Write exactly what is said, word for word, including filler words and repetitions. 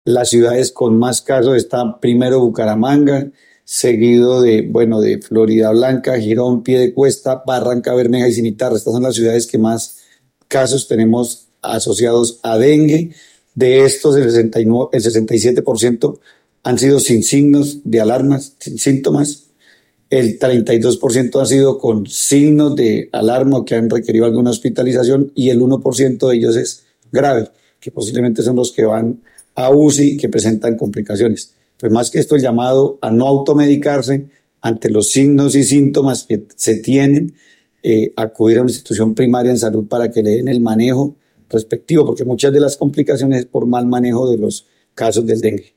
Las ciudades con más casos están primero Bucaramanga, seguido de, bueno, de Florida Blanca, Girón, Piedecuesta, Barranca Bermeja y Cimitarra. Estas son las ciudades que más casos tenemos asociados a dengue. De estos, el sesenta y nueve, el sesenta y siete por ciento han sido sin signos de alarmas, sin síntomas. El treinta y dos por ciento han sido con signos de alarma o que han requerido alguna hospitalización y el uno por ciento de ellos es grave, que posiblemente son los que van a U C I, que presentan complicaciones. Pues más que esto, el llamado a no automedicarse ante los signos y síntomas que se tienen, eh, acudir a una institución primaria en salud para que le den el manejo respectivo, porque muchas de las complicaciones es por mal manejo de los casos del dengue.